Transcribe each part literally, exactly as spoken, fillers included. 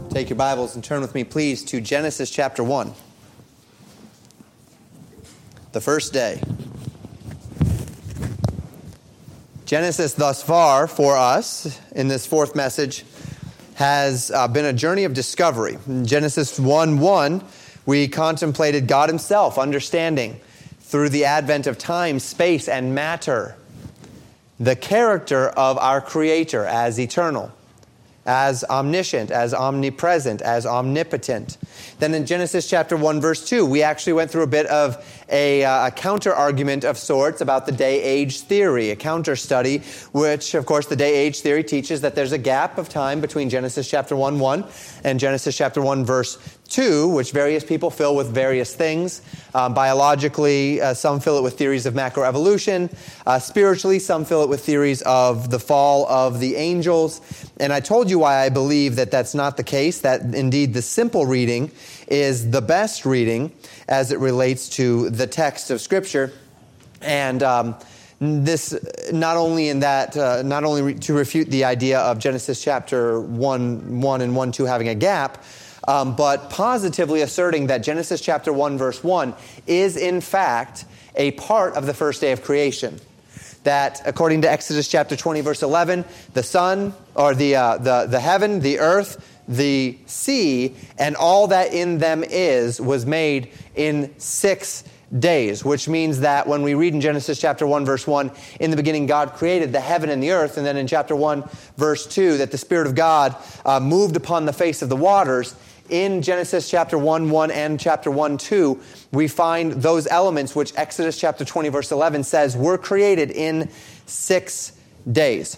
Take your Bibles and turn with me, please, to Genesis chapter one. The first day. Genesis thus far for us in this fourth message has uh, been a journey of discovery. In Genesis one one, we contemplated God himself, understanding through the advent of time, space, and matter, the character of our Creator as eternal, as omniscient, as omnipresent, as omnipotent. Then in Genesis chapter one, verse two, we actually went through a bit of a, uh, a counter-argument of sorts about the day-age theory, a counter-study, which, of course, the day-age theory teaches that there's a gap of time between Genesis chapter one one and Genesis chapter one, verse two, which various people fill with various things. Um, biologically, uh, some fill it with theories of macroevolution. Uh, spiritually, some fill it with theories of the fall of the angels. And I told you why I believe that that's not the case, that indeed the simple reading is the best reading as it relates to the text of Scripture. And um, this, not only in that, uh, not only re- to refute the idea of Genesis chapter one one and one two having a gap, Um, but positively asserting that Genesis chapter one, verse one is in fact a part of the first day of creation. That according to Exodus chapter twenty, verse eleven, the sun, or the, uh, the, the heaven, the earth, the sea, and all that in them is, was made in six days, which means that when we read in Genesis chapter one, verse one, in the beginning God created the heaven and the earth, and then in chapter one, verse two, that the Spirit of God uh, moved upon the face of the waters. In Genesis chapter one one and chapter one two, we find those elements which Exodus chapter twenty, verse eleven says were created in six days.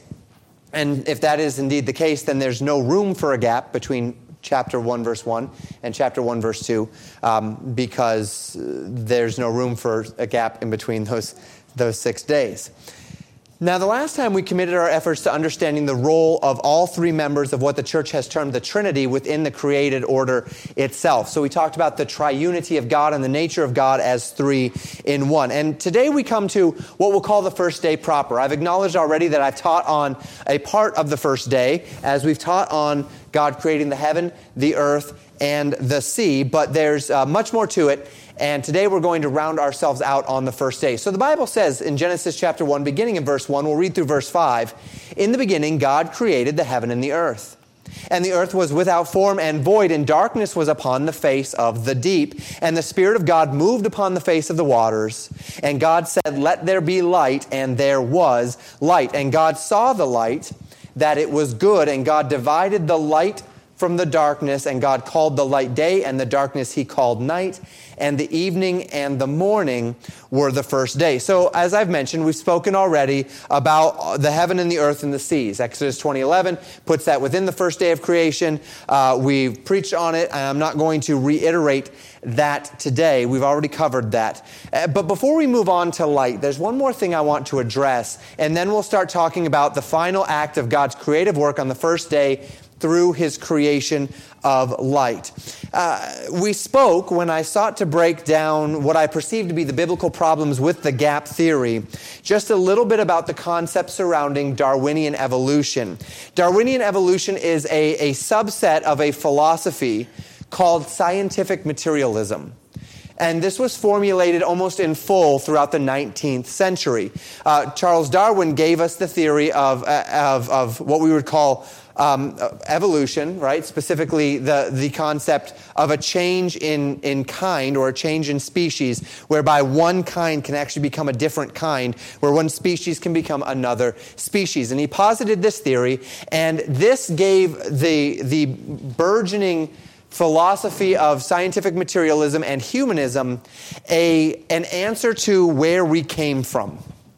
And if that is indeed the case, then there's no room for a gap between chapter one, verse one and chapter one, verse two, um, because there's no room for a gap in between those, those six days. Now, the last time we committed our efforts to understanding the role of all three members of what the church has termed the Trinity within the created order itself. So we talked about the triunity of God and the nature of God as three in one. And today we come to what we'll call the first day proper. I've acknowledged already that I've taught on a part of the first day, as we've taught on God creating the heaven, the earth, and the sea, but there's uh, much more to it. And today we're going to round ourselves out on the first day. So the Bible says in Genesis chapter one, beginning in verse one, we'll read through verse five, "In the beginning God created the heaven and the earth. And the earth was without form and void, and darkness was upon the face of the deep. And the Spirit of God moved upon the face of the waters. And God said, 'Let there be light,' and there was light. And God saw the light, that it was good, and God divided the light from the darkness, and God called the light day, and the darkness he called night. And the evening and the morning were the first day." So, as I've mentioned, we've spoken already about the heaven and the earth and the seas. Exodus twenty eleven puts that within the first day of creation. Uh, we've preached on it, and I'm not going to reiterate that today. We've already covered that. Uh, but before we move on to light, there's one more thing I want to address, and then we'll start talking about the final act of God's creative work on the first day through his creation of light. Uh, we spoke, when I sought to break down what I perceive to be the biblical problems with the gap theory, just a little bit about the concept surrounding Darwinian evolution. Darwinian evolution is a, a subset of a philosophy called scientific materialism. And this was formulated almost in full throughout the nineteenth century. Uh, Charles Darwin gave us the theory of, uh, of, of what we would call Um, evolution, right? Specifically, the, the concept of a change in, in kind or a change in species, whereby one kind can actually become a different kind, where one species can become another species. And he posited this theory, and this gave the, the burgeoning philosophy of scientific materialism and humanism a, an answer to where we came from.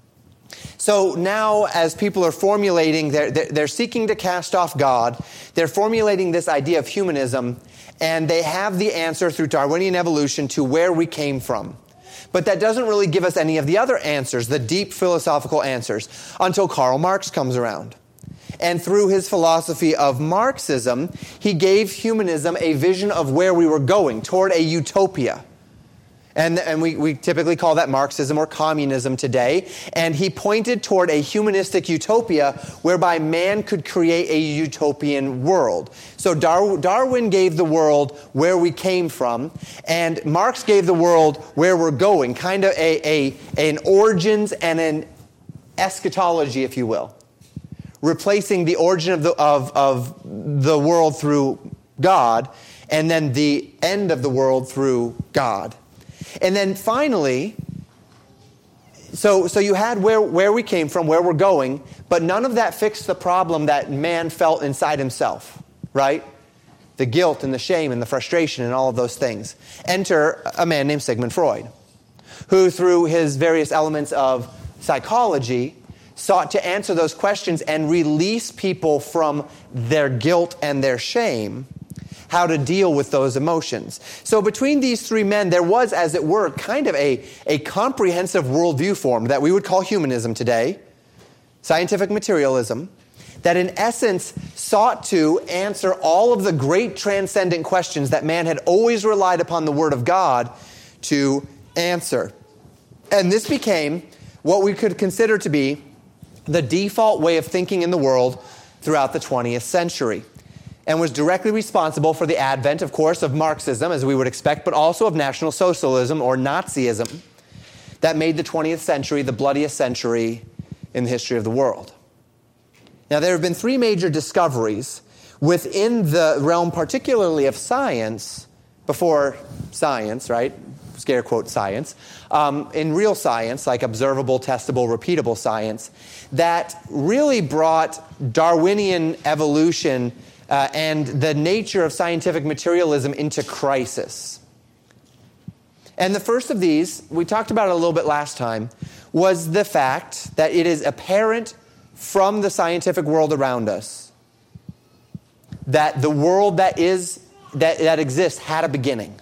So now, as people are formulating, they're, they're seeking to cast off God, they're formulating this idea of humanism, and they have the answer through Darwinian evolution to where we came from. But that doesn't really give us any of the other answers, the deep philosophical answers, until Karl Marx comes around. And through his philosophy of Marxism, he gave humanism a vision of where we were going, toward a utopia. And, and we, we typically call that Marxism or communism today. And he pointed toward a humanistic utopia whereby man could create a utopian world. So Dar- Darwin gave the world where we came from, and Marx gave the world where we're going, kind of a, a, an origins and an eschatology, if you will. Replacing the origin of the, of, of the world through God, and then the end of the world through God. And then finally, so so you had where, where we came from, where we're going, but none of that fixed the problem that man felt inside himself, right? The guilt and the shame and the frustration and all of those things. Enter a man named Sigmund Freud, who through his various elements of psychology sought to answer those questions and release people from their guilt and their shame, how to deal with those emotions. So between these three men, there was, as it were, kind of a, a comprehensive worldview formed that we would call humanism today, scientific materialism, that in essence sought to answer all of the great transcendent questions that man had always relied upon the Word of God to answer. And this became what we could consider to be the default way of thinking in the world throughout the twentieth century. And was directly responsible for the advent, of course, of Marxism, as we would expect, but also of National Socialism or Nazism that made the twentieth century the bloodiest century in the history of the world. Now, there have been three major discoveries within the realm, particularly of science, before science, right? Scare quote science, um, in real science, like observable, testable, repeatable science, that really brought Darwinian evolution Uh, and the nature of scientific materialism into crisis. And the first of these, we talked about it a little bit last time, was the fact that it is apparent from the scientific world around us that the world that is that, that exists had a beginning.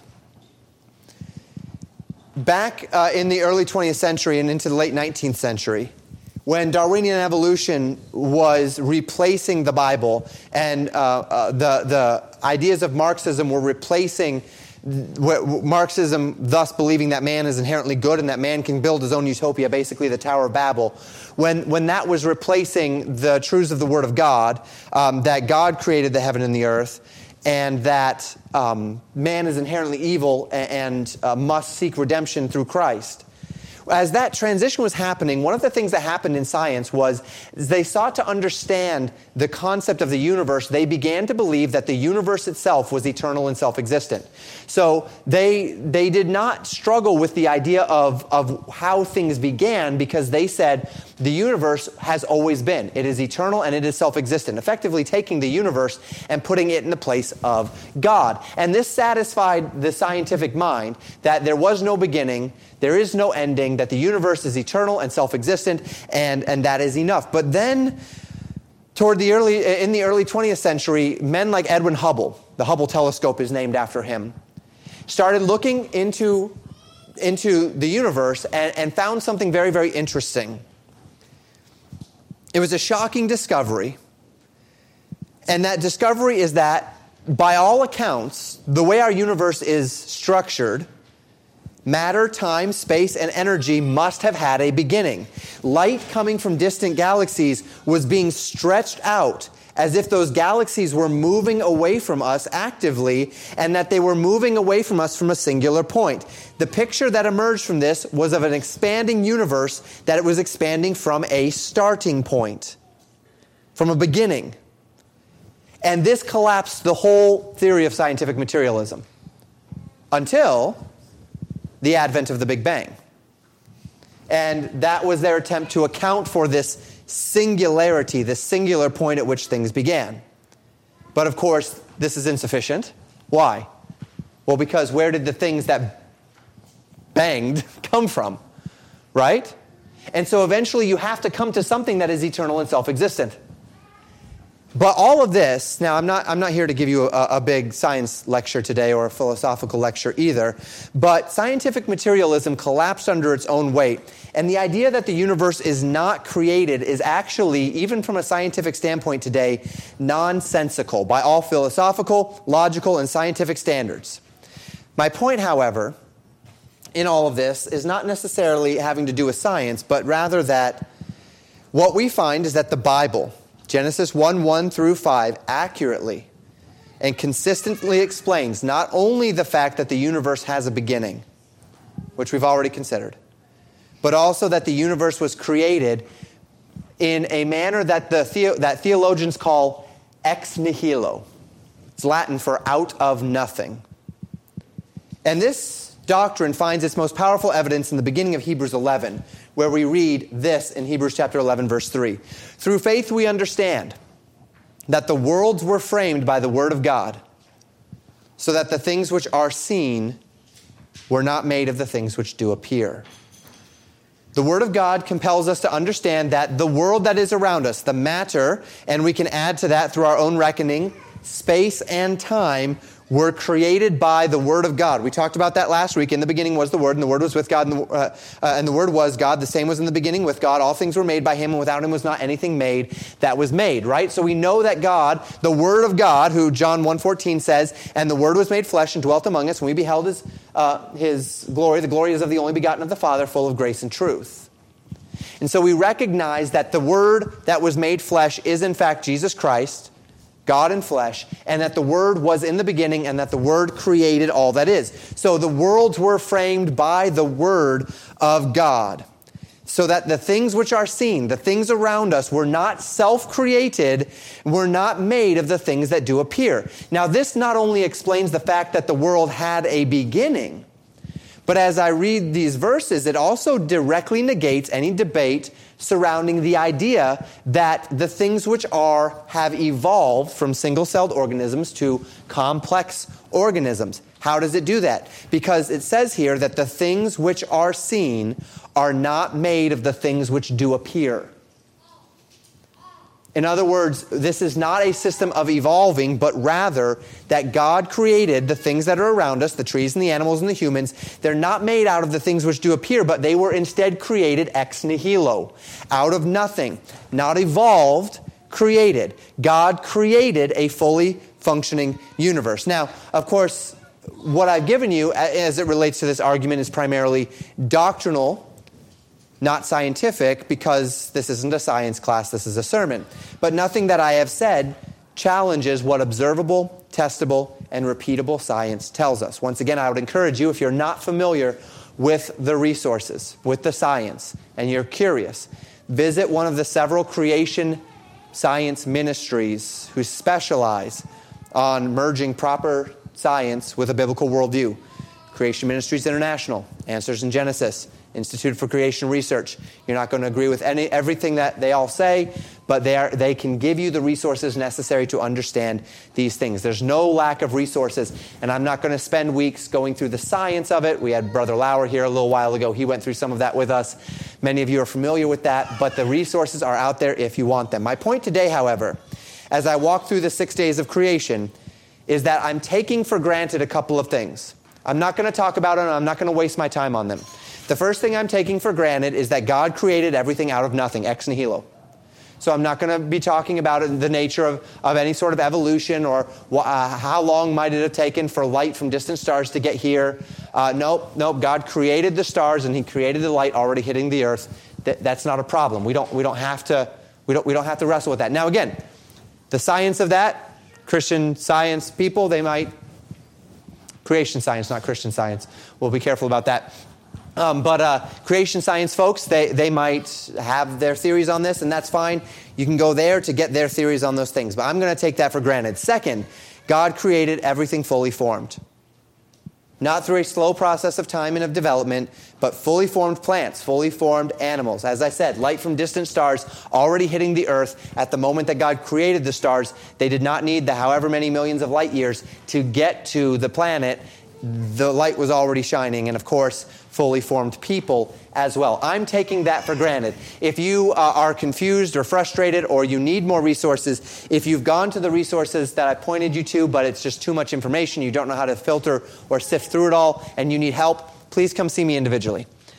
Back uh, in the early twentieth century and into the late nineteenth century, when Darwinian evolution was replacing the Bible and uh, uh, the, the ideas of Marxism were replacing Marxism, thus believing that man is inherently good and that man can build his own utopia, basically the Tower of Babel, when, when that was replacing the truths of the Word of God, um, that God created the heaven and the earth, and that um, man is inherently evil and, and uh, must seek redemption through Christ. As that transition was happening, one of the things that happened in science was they sought to understand the concept of the universe. They began to believe that the universe itself was eternal and self-existent. So they they did not struggle with the idea of, of how things began, because they said the universe has always been. It is eternal and it is self-existent, effectively taking the universe and putting it in the place of God. And this satisfied the scientific mind that there was no beginning, there is no ending, that the universe is eternal and self-existent, and, and that is enough. But then, toward the early, in the early twentieth century, men like Edwin Hubble, the Hubble telescope is named after him, started looking into, into the universe and, and found something very, very interesting. It was a shocking discovery, and that discovery is that, by all accounts, the way our universe is structured, matter, time, space, and energy must have had a beginning. Light coming from distant galaxies was being stretched out as if those galaxies were moving away from us actively, and that they were moving away from us from a singular point. The picture that emerged from this was of an expanding universe, that it was expanding from a starting point, from a beginning. And this collapsed the whole theory of scientific materialism until the advent of the Big Bang. And that was their attempt to account for this singularity, this singular point at which things began. But of course, this is insufficient. Why? Well, because where did the things that banged come from? Right? And so eventually you have to come to something that is eternal and self-existent. But all of this, now I'm not I'm not here to give you a, a big science lecture today or a philosophical lecture either, but scientific materialism collapsed under its own weight. And the idea that the universe is not created is actually, even from a scientific standpoint today, nonsensical by all philosophical, logical, and scientific standards. My point, however, in all of this is not necessarily having to do with science, but rather that what we find is that the Bible, Genesis one, one through five, accurately and consistently explains not only the fact that the universe has a beginning, which we've already considered, but also that the universe was created in a manner that the theo- that theologians call ex nihilo. It's Latin for out of nothing. And this doctrine finds its most powerful evidence in the beginning of Hebrews eleven, where we read this in Hebrews chapter eleven, verse three. Through faith we understand that the worlds were framed by the word of God, so that the things which are seen were not made of the things which do appear. The Word of God compels us to understand that the world that is around us, the matter, and we can add to that through our own reckoning, space and time, were created by the Word of God. We talked about that last week. In the beginning was the Word, and the Word was with God, and the, uh, uh, and the Word was God. The same was in the beginning with God. All things were made by Him, and without Him was not anything made that was made, right? So we know that God, the Word of God, who John one fourteen says, and the Word was made flesh and dwelt among us, and we beheld His, uh, His glory. The glory is of the only begotten of the Father, full of grace and truth. And so we recognize that the Word that was made flesh is in fact Jesus Christ, God in flesh, and that the Word was in the beginning, and that the Word created all that is. So the worlds were framed by the Word of God, so that the things which are seen, the things around us, were not self-created, were not made of the things that do appear. Now this not only explains the fact that the world had a beginning, but as I read these verses, it also directly negates any debate surrounding the idea that the things which are have evolved from single-celled organisms to complex organisms. How does it do that? Because it says here that the things which are seen are not made of the things which do appear. In other words, this is not a system of evolving, but rather that God created the things that are around us, the trees and the animals and the humans. They're not made out of the things which do appear, but they were instead created ex nihilo, out of nothing, not evolved, created. God created a fully functioning universe. Now, of course, what I've given you as it relates to this argument is primarily doctrinal, not scientific, because this isn't a science class, this is a sermon. But nothing that I have said challenges what observable, testable, and repeatable science tells us. Once again, I would encourage you, if you're not familiar with the resources, with the science, and you're curious, visit one of the several creation science ministries who specialize on merging proper science with a biblical worldview. Creation Ministries International, Answers in Genesis, Institute for Creation Research. You're not going to agree with any everything that they all say, but they are they can give you the resources necessary to understand these things. There's no lack of resources, and I'm not going to spend weeks going through the science of it. We had Brother Lauer here a little while ago. He went through some of that with us. Many of you are familiar with that, but the resources are out there if you want them. My point today, however, as I walk through the six days of creation, is that I'm taking for granted a couple of things. I'm not going to talk about it, and I'm not going to waste my time on them. The first thing I'm taking for granted is that God created everything out of nothing, ex nihilo. So I'm not going to be talking about the nature of, of any sort of evolution or uh, how long might it have taken for light from distant stars to get here. Uh, nope, nope. God created the stars and He created the light already hitting the earth. That, that's not a problem. We don't we don't have to we don't we don't have to wrestle with that. Now again, the science of that, Christian science people, they might creation science, not Christian science. We'll be careful about that. Um, but uh, creation science folks, they, they might have their theories on this, and that's fine. You can go there to get their theories on those things. But I'm going to take that for granted. Second, God created everything fully formed. Not through a slow process of time and of development, but fully formed plants, fully formed animals. As I said, light from distant stars already hitting the earth at the moment that God created the stars. They did not need the however many millions of light years to get to the planet. The light was already shining, and of course, fully formed people as well. I'm taking that for granted. If you uh, are confused or frustrated or you need more resources, if you've gone to the resources that I pointed you to, but it's just too much information, you don't know how to filter or sift through it all, and you need help, please come see me individually.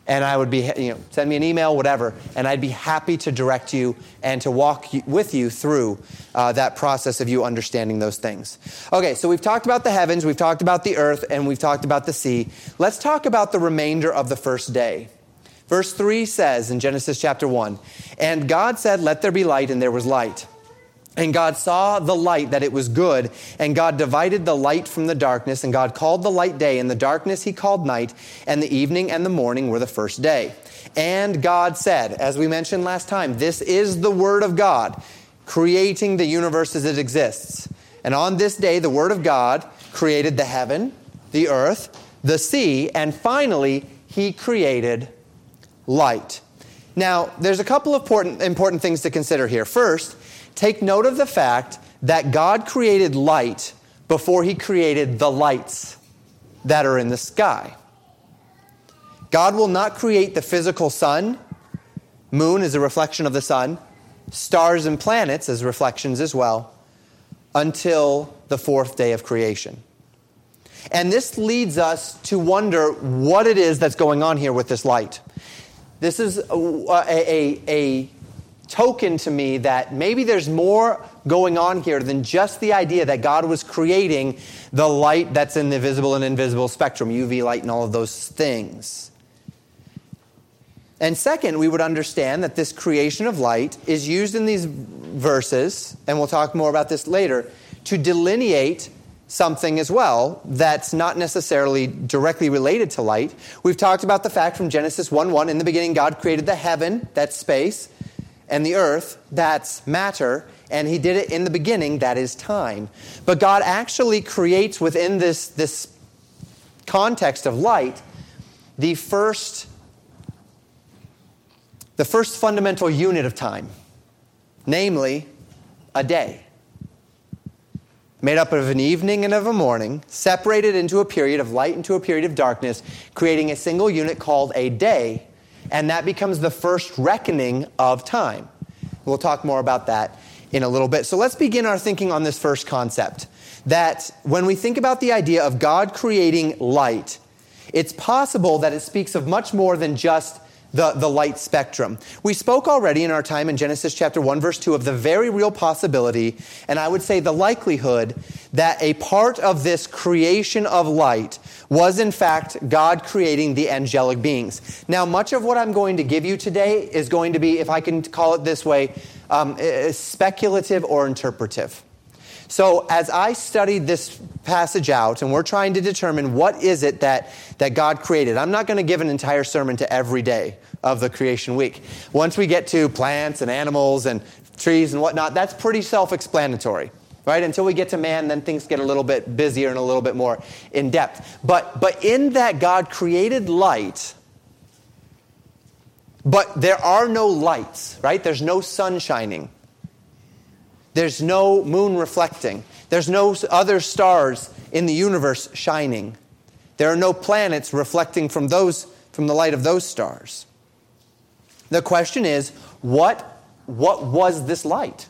And I would be, you know, send me an email, whatever, and I'd be happy to direct you and to walk you, with you through uh, that process of you understanding those things. Okay, so we've talked about the heavens, we've talked about the earth, and we've talked about the sea. Let's talk about the remainder of the first day. Verse three says in Genesis chapter one, "And God said, 'Let there be light,' and there was light. And God saw the light, that it was good, and God divided the light from the darkness, and God called the light day, and the darkness he called night, and the evening and the morning were the first day. And God said," as we mentioned last time, this is the word of God, creating the universe as it exists. "And on this day, the word of God created the heaven, the earth, the sea, and finally, he created light." Now, there's a couple of important, important things to consider here. First, take note of the fact that God created light before he created the lights that are in the sky. God will not create the physical sun. Moon is a reflection of the sun. Stars and planets as reflections as well, until the fourth day of creation. And this leads us to wonder what it is that's going on here with this light. This is a, a, a token to me that maybe there's more going on here than just the idea that God was creating the light that's in the visible and invisible spectrum, U V light and all of those things. And second, we would understand that this creation of light is used in these verses, and we'll talk more about this later, to delineate something as well that's not necessarily directly related to light. We've talked about the fact from Genesis one one, in the beginning God created the heaven, that's space, and the earth, that's matter, and he did it in the beginning, that is time. But God actually creates within this, this context of light the first, the first fundamental unit of time, namely a day. Made up of an evening and of a morning, separated into a period of light into a period of darkness, creating a single unit called a day, and that becomes the first reckoning of time. We'll talk more about that in a little bit. So let's begin our thinking on this first concept, that when we think about the idea of God creating light, it's possible that it speaks of much more than just The, the light spectrum. We spoke already in our time in Genesis chapter one, verse two, of the very real possibility, and I would say the likelihood, that a part of this creation of light was in fact God creating the angelic beings. Now, much of what I'm going to give you today is going to be, if I can call it this way, um, speculative or interpretive. So as I studied this passage out, and we're trying to determine what is it that, that God created. I'm not going to give an entire sermon to every day of the creation week. Once we get to plants and animals and trees and whatnot, that's pretty self-explanatory, right? Until we get to man, then things get a little bit busier and a little bit more in depth. But, but in that God created light, but there are no lights, right? There's no sun shining. There's no moon reflecting. There's no other stars in the universe shining. There are no planets reflecting from those, from the light of those stars. The question is, what, what was this light?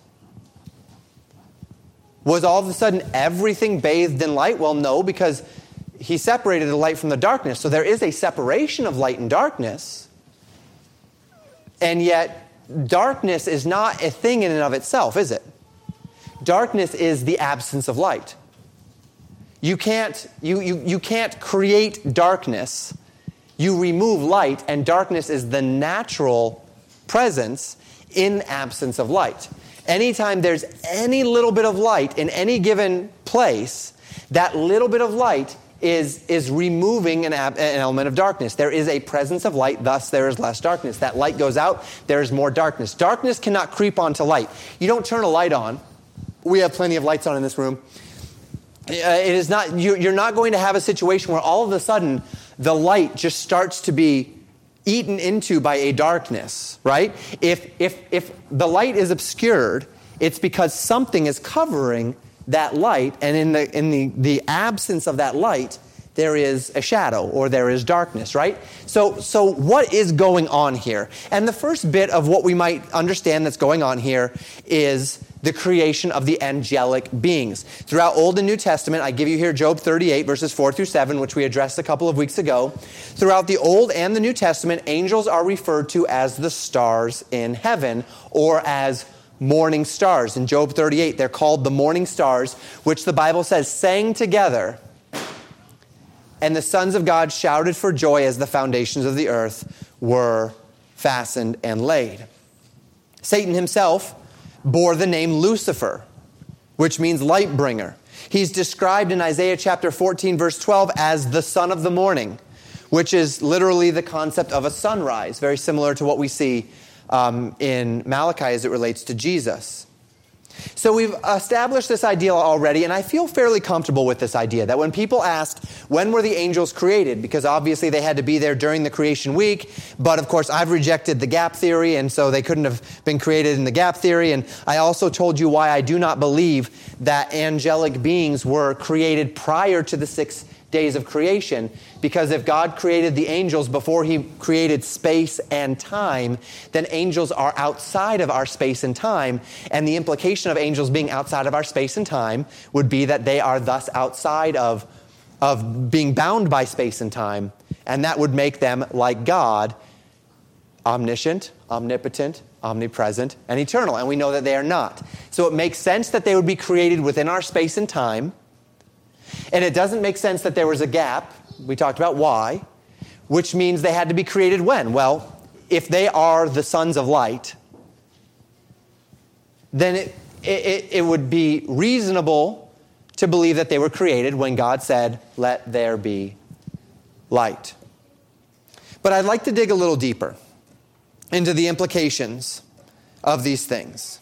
Was all of a sudden everything bathed in light? Well, no, because he separated the light from the darkness. So there is a separation of light and darkness. And yet, darkness is not a thing in and of itself, is it? Darkness is the absence of light. You can't, you, you, you can't create darkness. You remove light, and darkness is the natural presence in absence of light. Anytime there's any little bit of light in any given place, that little bit of light is, is removing an, ab, an element of darkness. There is a presence of light, thus there is less darkness. That light goes out, there is more darkness. Darkness cannot creep onto light. You don't turn a light on. We have plenty of lights on in this room. Uh, it is not, you, you're not going to have a situation where all of a sudden the light just starts to be eaten into by a darkness, right? If, if, if the light is obscured, it's because something is covering that light, and in the, in the, the absence of that light, there is a shadow or there is darkness, right? So, so what is going on here? And the first bit of what we might understand that's going on here is the creation of the angelic beings. Throughout Old and New Testament, I give you here Job thirty-eight, verses four through seven, which we addressed a couple of weeks ago. Throughout the Old and the New Testament, angels are referred to as the stars in heaven, or as morning stars. In Job thirty-eight, they're called the morning stars, which the Bible says sang together, and the sons of God shouted for joy as the foundations of the earth were fastened and laid. Satan himself bore the name Lucifer, which means light bringer. He's described in Isaiah chapter fourteen, verse twelve, as the son of the morning, which is literally the concept of a sunrise, very similar to what we see um, in Malachi as it relates to Jesus. So we've established this idea already, and I feel fairly comfortable with this idea, that when people asked, when were the angels created? Because obviously they had to be there during the creation week, but of course I've rejected the gap theory, and so they couldn't have been created in the gap theory, and I also told you why I do not believe that angelic beings were created prior to the six days of creation, because if God created the angels before he created space and time, then angels are outside of our space and time, and the implication of angels being outside of our space and time would be that they are thus outside of, of being bound by space and time, and that would make them, like God, omniscient, omnipotent, omnipresent, and eternal, and we know that they are not. So it makes sense that they would be created within our space and time. And it doesn't make sense that there was a gap. We talked about why, which means they had to be created when? Well, if they are the sons of light, then it, it, it would be reasonable to believe that they were created when God said, "Let there be light." But I'd like to dig a little deeper into the implications of these things.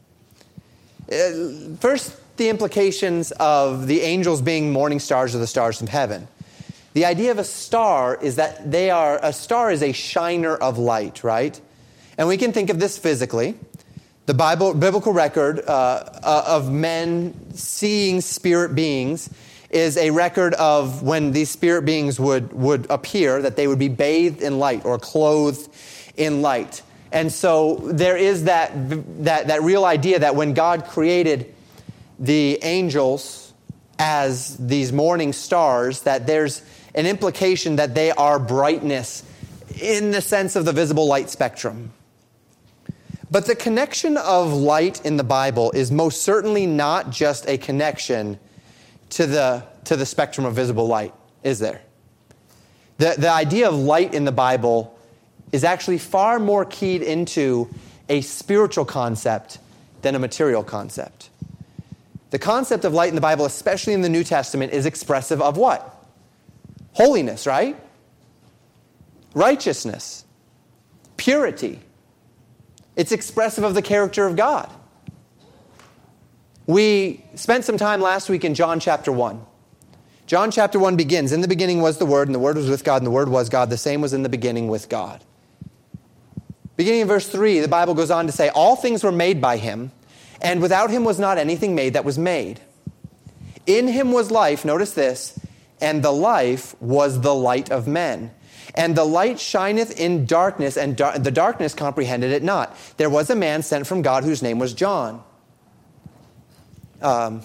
First, the implications of the angels being morning stars or the stars from heaven. The idea of a star is that they are, a star is a shiner of light, right? And we can think of this physically. The Bible, biblical record uh, uh, of men seeing spirit beings is a record of when these spirit beings would, would appear, that they would be bathed in light or clothed in light. And so there is that, that, that real idea that when God created the angels as these morning stars, that there's an implication that they are brightness in the sense of the visible light spectrum. But the connection of light in the Bible is most certainly not just a connection to the, to the spectrum of visible light, is there? The, the idea of light in the Bible is actually far more keyed into a spiritual concept than a material concept. The concept of light in the Bible, especially in the New Testament, is expressive of what? Holiness, right? Righteousness. Purity. It's expressive of the character of God. We spent some time last week in John chapter one. John chapter one begins, "In the beginning was the Word, and the Word was with God, and the Word was God. The same was in the beginning with God." Beginning in verse three, the Bible goes on to say, "All things were made by him, and without him was not anything made that was made. In him was life," notice this, "and the life was the light of men. And the light shineth in darkness, and dar- the darkness comprehended it not. There was a man sent from God whose name was John." Um,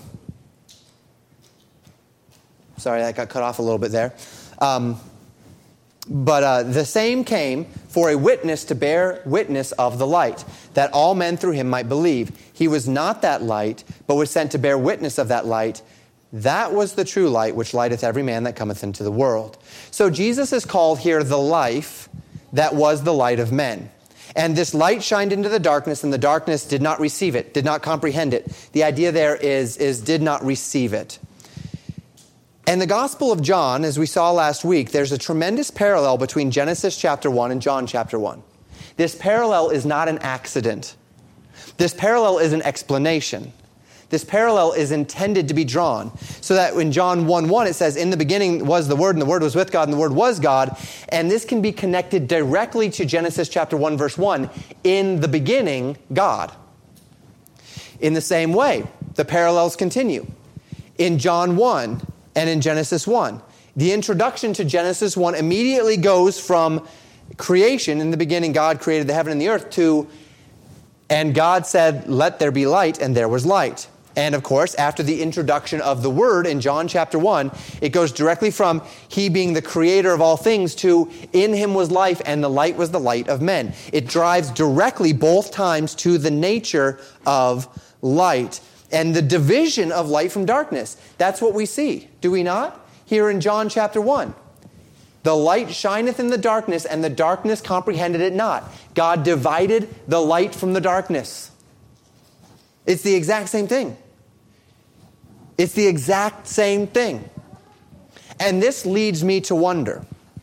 sorry, that got cut off a little bit there. Um, But uh, the same came for a witness to bear witness of the light, that all men through him might believe. He was not that light, but was sent to bear witness of that light. That was the true light, which lighteth every man that cometh into the world. So Jesus is called here the life that was the light of men. And this light shined into the darkness, and the darkness did not receive it, did not comprehend it. The idea there is, is did not receive it. And the Gospel of John, as we saw last week, there's a tremendous parallel between Genesis chapter one and John chapter one. This parallel is not an accident. This parallel is an explanation. This parallel is intended to be drawn. So that in John one one it says, "In the beginning was the Word, and the Word was with God, and the Word was God." And this can be connected directly to Genesis chapter one verse one. "In the beginning, God." In the same way, the parallels continue. In John one, and in Genesis one. The introduction to Genesis one immediately goes from creation, in the beginning God created the heaven and the earth, to And God said, let there be light, and there was light. And of course, after the introduction of the Word in John chapter one, it goes directly from He being the creator of all things to in Him was life, and the light was the light of men. It drives directly both times to the nature of light and the division of light from darkness. That's what we see, do we not? Here in John chapter one. The light shineth in the darkness, and the darkness comprehended it not. God divided the light from the darkness. It's the exact same thing. It's the exact same thing. And this leads me to wonder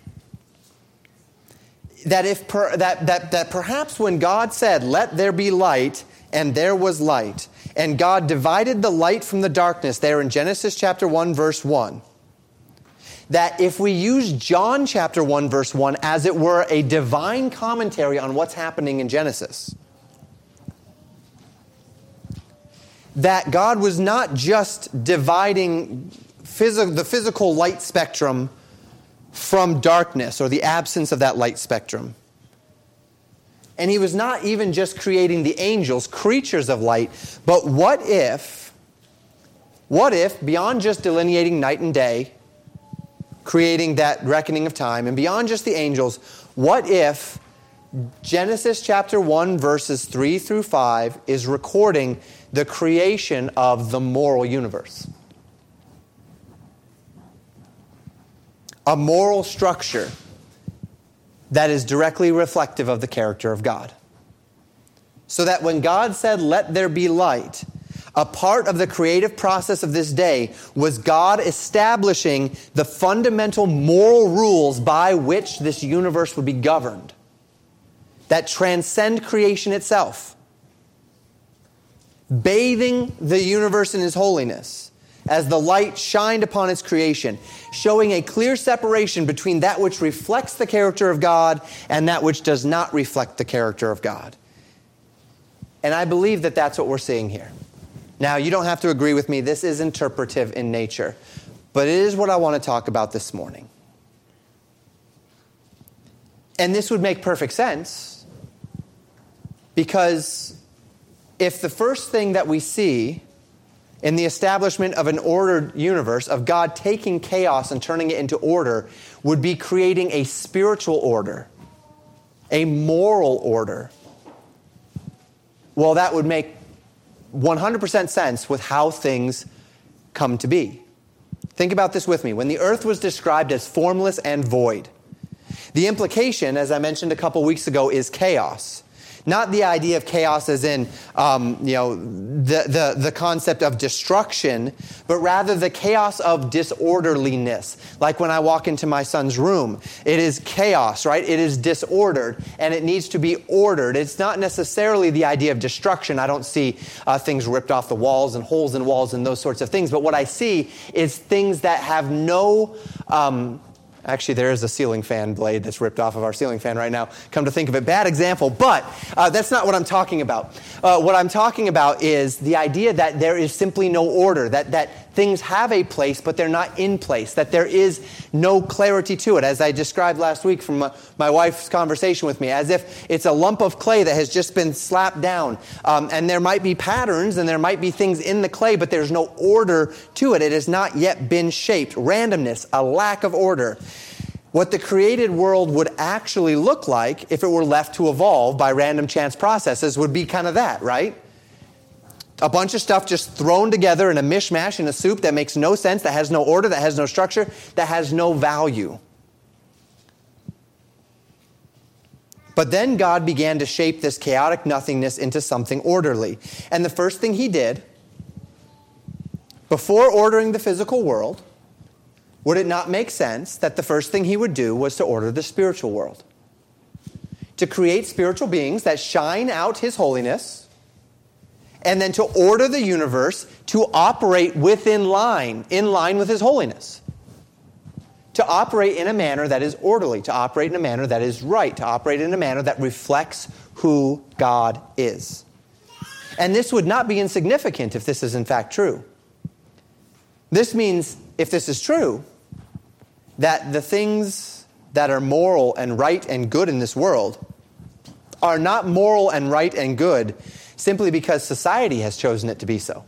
that if per, that, that, that perhaps when God said, let there be light, and there was light, and God divided the light from the darkness there in Genesis chapter one, verse one, that if we use John chapter one, verse one, as it were a divine commentary on what's happening in Genesis, that God was not just dividing phys- the physical light spectrum from darkness, or the absence of that light spectrum. And He was not even just creating the angels, creatures of light, but what if, what if, beyond just delineating night and day, creating that reckoning of time, and beyond just the angels, what if Genesis chapter one, verses three through five is recording the creation of the moral universe? A moral structure that is directly reflective of the character of God. So that when God said, let there be light, a part of the creative process of this day was God establishing the fundamental moral rules by which this universe would be governed, that transcend creation itself, bathing the universe in His holiness as the light shined upon its creation, showing a clear separation between that which reflects the character of God and that which does not reflect the character of God. And I believe that that's what we're seeing here. Now, you don't have to agree with me. This is interpretive in nature, but it is what I want to talk about this morning. And this would make perfect sense, because if the first thing that we see in the establishment of an ordered universe, of God taking chaos and turning it into order, would be creating a spiritual order, a moral order, well, that would make one hundred percent sense with how things come to be. Think about this with me. When the earth was described as formless and void, the implication, as I mentioned a couple weeks ago, is chaos. Not the idea of chaos as in, um, you know, the, the, the concept of destruction, but rather the chaos of disorderliness. Like when I walk into my son's room, it is chaos, right? It is disordered, and it needs to be ordered. It's not necessarily the idea of destruction. I don't see uh, things ripped off the walls and holes in walls and those sorts of things. But what I see is things that have no... Um, Actually, there is a ceiling fan blade that's ripped off of our ceiling fan right now. Come to think of it, bad example, but uh, that's not what I'm talking about. Uh, what I'm talking about is the idea that there is simply no order, that, that things have a place, but they're not in place, that there is no clarity to it, as I described last week from my, my wife's conversation with me, as if it's a lump of clay that has just been slapped down. Um, and there might be patterns and there might be things in the clay, but there's no order to it. It has not yet been shaped. Randomness, a lack of order. What the created world would actually look like if it were left to evolve by random chance processes would be kind of that, right? A bunch of stuff just thrown together in a mishmash, in a soup that makes no sense, that has no order, that has no structure, that has no value. But then God began to shape this chaotic nothingness into something orderly. And the first thing He did, before ordering the physical world, would it not make sense that the first thing He would do was to order the spiritual world? To create spiritual beings that shine out His holiness, and then to order the universe to operate within line, in line with His holiness. To operate in a manner that is orderly, to operate in a manner that is right, to operate in a manner that reflects who God is. And this would not be insignificant if this is in fact true. This means, if this is true, that the things that are moral and right and good in this world are not moral and right and good simply because society has chosen it to be so,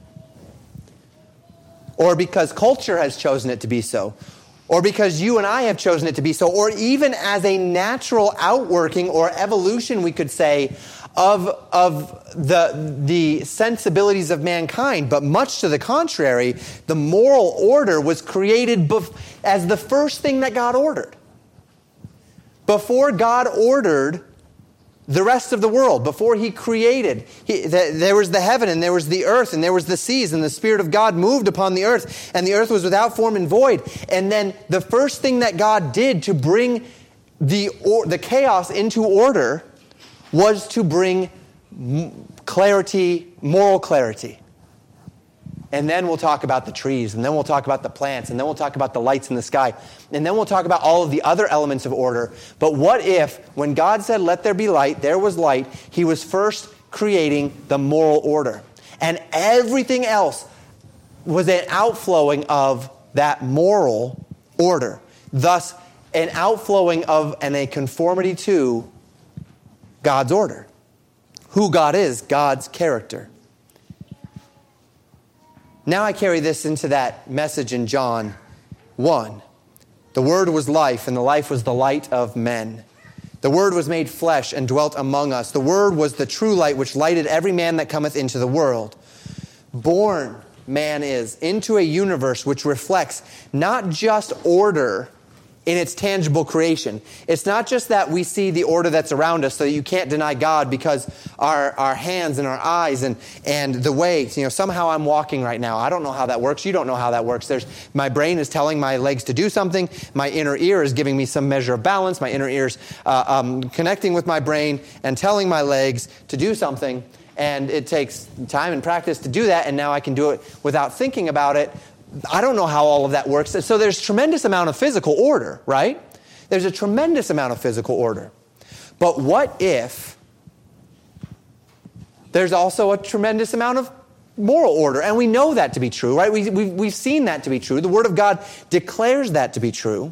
or because culture has chosen it to be so, or because you and I have chosen it to be so, or even as a natural outworking or evolution, we could say, of, of the, the sensibilities of mankind. But much to the contrary, the moral order was created bef- as the first thing that God ordered. Before God ordered the rest of the world, before he created, he, the, there was the heaven and there was the earth and there was the seas, and the Spirit of God moved upon the earth, and the earth was without form and void. And then the first thing that God did to bring the, or, the chaos into order was to bring clarity, moral clarity. And then we'll talk about the trees, and then we'll talk about the plants, and then we'll talk about the lights in the sky, and then we'll talk about all of the other elements of order. But what if, when God said, "Let there be light," there was light, he was first creating the moral order. And everything else was an outflowing of that moral order. Thus, an outflowing of and a conformity to God's order. Who God is, God's character. Now I carry this into that message in John one. The Word was life, and the life was the light of men. The Word was made flesh and dwelt among us. The Word was the true light which lighted every man that cometh into the world. Born man is into a universe which reflects not just order in its tangible creation. It's not just that we see the order that's around us so that you can't deny God because our, our hands and our eyes and, and the way, you know, somehow I'm walking right now. I don't know how that works. You don't know how that works. There's, my brain is telling my legs to do something. My inner ear is giving me some measure of balance. My inner ear is uh, um, connecting with my brain and telling my legs to do something. And it takes time and practice to do that. And now I can do it without thinking about it. I don't know how all of that works. So there's tremendous amount of physical order, right? There's a tremendous amount of physical order. But what if there's also a tremendous amount of moral order? And we know that to be true, right? We, we've, we've seen that to be true. The Word of God declares that to be true.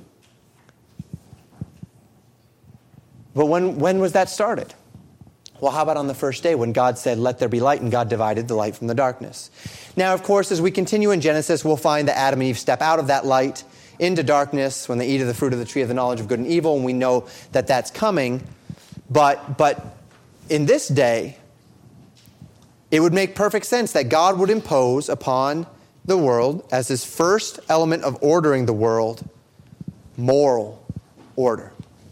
But when, when was that started? Well, how about on the first day when God said, "Let there be light," and God divided the light from the darkness? Now, of course, as we continue in Genesis, we'll find that Adam and Eve step out of that light into darkness when they eat of the fruit of the tree of the knowledge of good and evil, and we know that that's coming. But, but in this day, it would make perfect sense that God would impose upon the world, as his first element of ordering the world, moral order.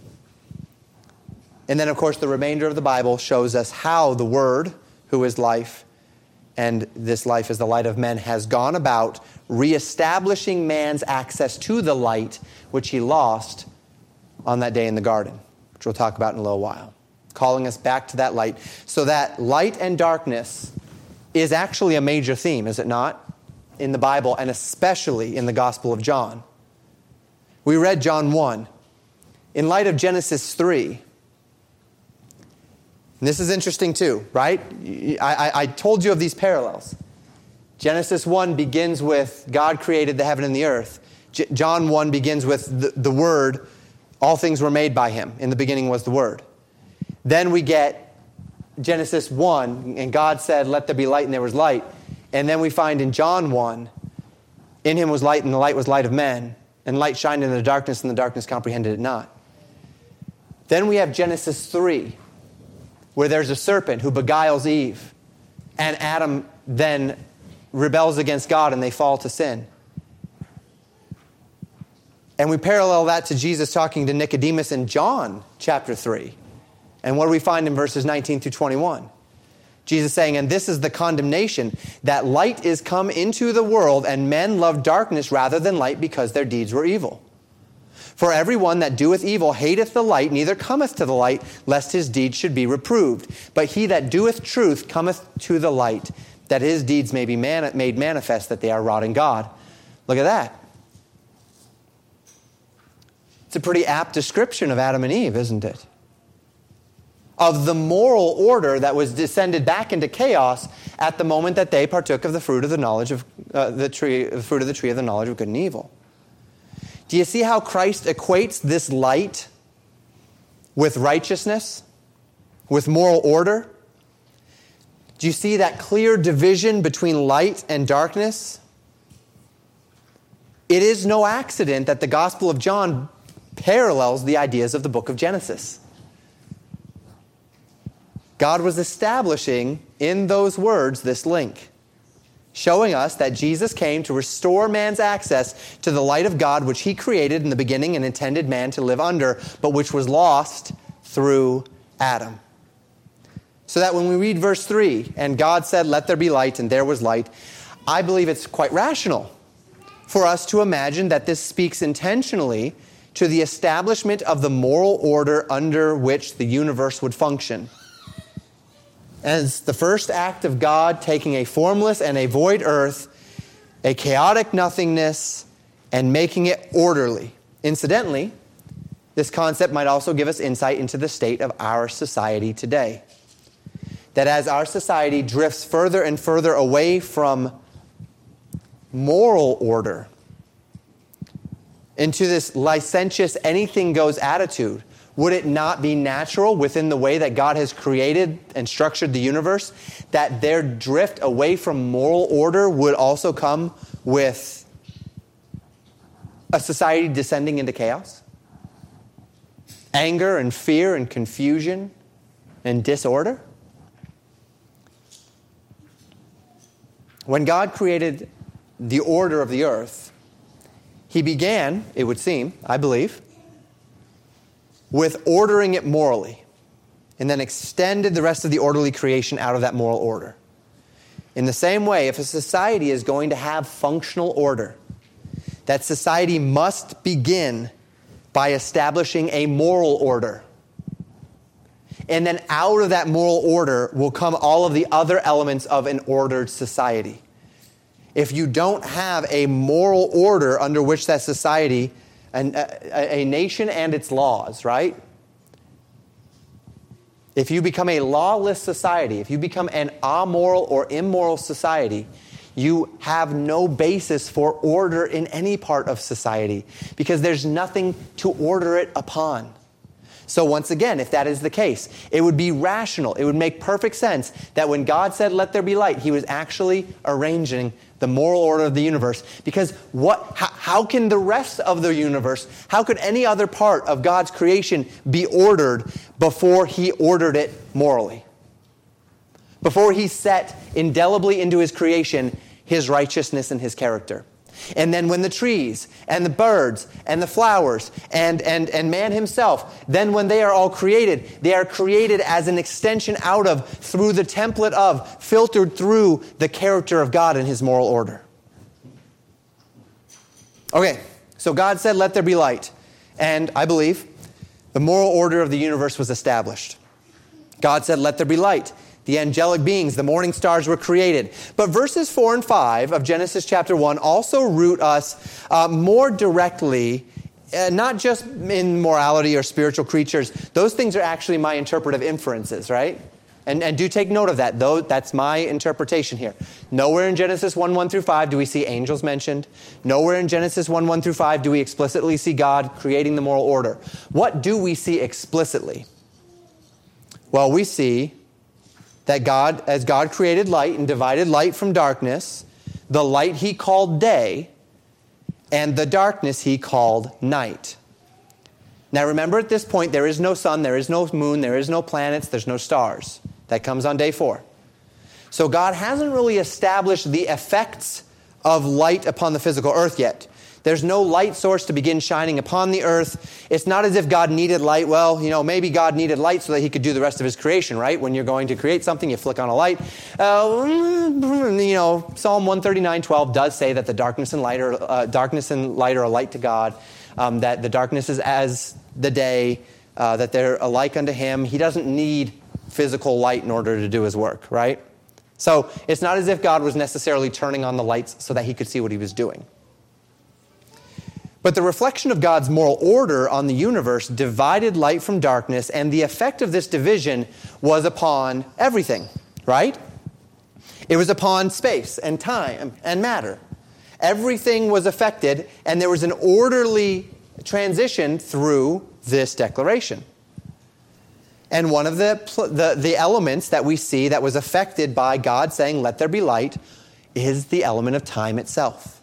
And then, of course, the remainder of the Bible shows us how the Word, who is life, and this life is the light of men, has gone about reestablishing man's access to the light, which he lost on that day in the garden, which we'll talk about in a little while. Calling us back to that light. So that light and darkness is actually a major theme, is it not? In the Bible, and especially in the Gospel of John. We read John one. In light of Genesis three, and this is interesting too, right? I, I, I told you of these parallels. Genesis one begins with God created the heaven and the earth. J- John one begins with the, the Word. All things were made by him. In the beginning was the Word. Then we get Genesis one, and God said, "Let there be light," and there was light. And then we find in John one, in him was light, and the light was light of men. And light shined into the darkness, and the darkness comprehended it not. Then we have Genesis three, where there's a serpent who beguiles Eve, and Adam then rebels against God and they fall to sin. And we parallel that to Jesus talking to Nicodemus in John chapter three. And what do we find in verses nineteen through twenty-one? Jesus saying, "And this is the condemnation, that light is come into the world, and men love darkness rather than light, because their deeds were evil. For everyone that doeth evil hateth the light, neither cometh to the light, lest his deeds should be reproved. But he that doeth truth cometh to the light, that his deeds may be man- made manifest, that they are wrought in God." Look at that. It's a pretty apt description of Adam and Eve, isn't it? Of the moral order that was descended back into chaos at the moment that they partook of the fruit of the knowledge of uh, the tree, the fruit of the tree of the knowledge of good and evil. Do you see how Christ equates this light with righteousness, with moral order? Do you see that clear division between light and darkness? It is no accident that the Gospel of John parallels the ideas of the book of Genesis. God was establishing in those words this link, showing us that Jesus came to restore man's access to the light of God, which he created in the beginning and intended man to live under, but which was lost through Adam. So that when we read verse three, and God said, "Let there be light," and there was light, I believe it's quite rational for us to imagine that this speaks intentionally to the establishment of the moral order under which the universe would function. As the first act of God taking a formless and a void earth, a chaotic nothingness, and making it orderly. Incidentally, this concept might also give us insight into the state of our society today. That as our society drifts further and further away from moral order into this licentious anything goes attitude, would it not be natural within the way that God has created and structured the universe that their drift away from moral order would also come with a society descending into chaos? Anger and fear and confusion and disorder? When God created the order of the earth, he began, it would seem, I believe, with ordering it morally, and then extended the rest of the orderly creation out of that moral order. In the same way, if a society is going to have functional order, that society must begin by establishing a moral order. And then out of that moral order will come all of the other elements of an ordered society. If you don't have a moral order under which that society, and a, a nation and its laws, right? If you become a lawless society, if you become an amoral or immoral society, you have no basis for order in any part of society because there's nothing to order it upon. So once again, if that is the case, it would be rational. It would make perfect sense that when God said, "Let there be light," he was actually arranging the moral order of the universe. Because what? How, how can the rest of the universe, how could any other part of God's creation be ordered before he ordered it morally? Before he set indelibly into his creation his righteousness and his character. And then when the trees and the birds and the flowers and, and, and man himself, then when they are all created, they are created as an extension out of, through the template of, filtered through the character of God and his moral order. Okay, so God said, "Let there be light." And I believe the moral order of the universe was established. God said, "Let there be light." The angelic beings, the morning stars were created. But verses four and five of Genesis chapter one also root us uh, more directly, uh, not just in morality or spiritual creatures. Those things are actually my interpretive inferences, right? And, and do take note of that, though. That's my interpretation here. Nowhere in Genesis one, one through five do we see angels mentioned. Nowhere in Genesis one, one through five do we explicitly see God creating the moral order. What do we see explicitly? Well, we see that God, as God created light and divided light from darkness, the light he called day, and the darkness he called night. Now remember, at this point, there is no sun, there is no moon, there is no planets, there's no stars. That comes on day four. So God hasn't really established the effects of light upon the physical earth yet. There's no light source to begin shining upon the earth. It's not as if God needed light. Well, you know, maybe God needed light so that he could do the rest of his creation, right? When you're going to create something, you flick on a light. Uh, you know, Psalm one thirty-nine, twelve does say that the darkness and light are, uh, darkness and light are alike to God, um, that the darkness is as the day, uh, that they're alike unto him. He doesn't need physical light in order to do his work, right? So it's not as if God was necessarily turning on the lights so that he could see what he was doing. But the reflection of God's moral order on the universe divided light from darkness, and the effect of this division was upon everything, right? It was upon space and time and matter. Everything was affected, and there was an orderly transition through this declaration. And one of the, the, the elements that we see that was affected by God saying, let there be light, is the element of time itself.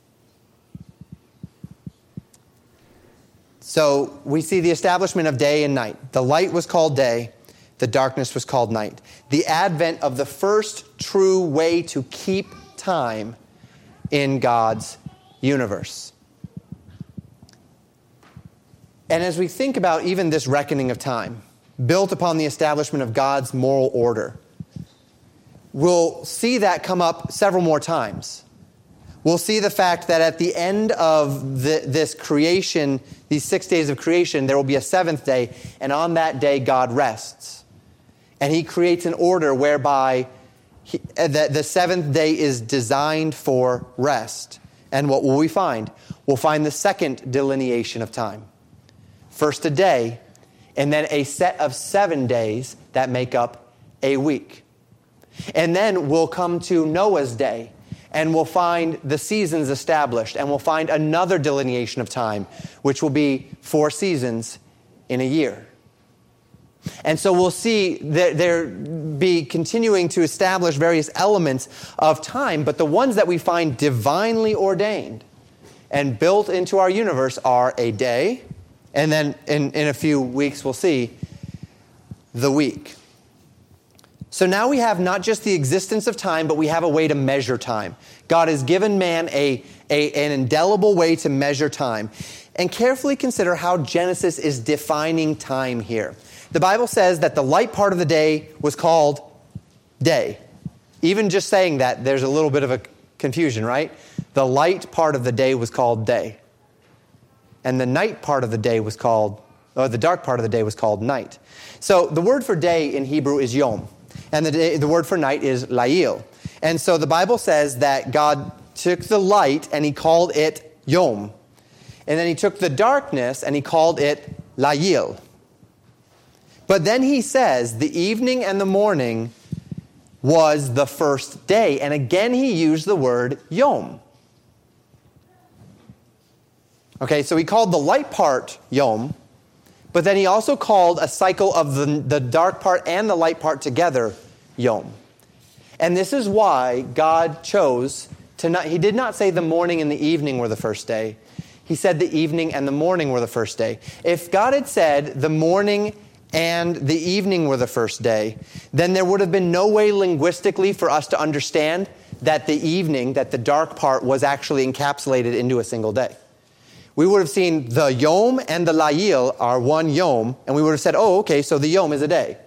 So we see the establishment of day and night. The light was called day. The darkness was called night. The advent of the first true way to keep time in God's universe. And as we think about even this reckoning of time, built upon the establishment of God's moral order, we'll see that come up several more times. We'll see the fact that at the end of the, this creation, these six days of creation, there will be a seventh day, and on that day God rests. And he creates an order whereby he, the, the seventh day is designed for rest. And what will we find? We'll find the second delineation of time. First a day, and then a set of seven days that make up a week. And then we'll come to Noah's day, and we'll find the seasons established, and we'll find another delineation of time, which will be four seasons in a year. And so we'll see that there be continuing to establish various elements of time, but the ones that we find divinely ordained and built into our universe are a day, and then in, in a few weeks we'll see the week. So now we have not just the existence of time, but we have a way to measure time. God has given man a, a, an indelible way to measure time. And carefully consider how Genesis is defining time here. The Bible says that the light part of the day was called day. Even just saying that, there's a little bit of a confusion, right? The light part of the day was called day. And the night part of the day was called, or the dark part of the day was called night. So the word for day in Hebrew is yom. And the, day, the word for night is layil. And so the Bible says that God took the light and he called it yom. And then he took the darkness and he called it layil. But then he says the evening and the morning was the first day. And again he used the word yom. Okay, so he called the light part yom, but then he also called a cycle of the, the dark part and the light part together yom. And this is why God chose to not, he did not say the morning and the evening were the first day. He said the evening and the morning were the first day. If God had said the morning and the evening were the first day, then there would have been no way linguistically for us to understand that the evening, that the dark part was actually encapsulated into a single day. We would have seen the yom and the layil are one yom, and we would have said, oh, okay, so the yom is a day.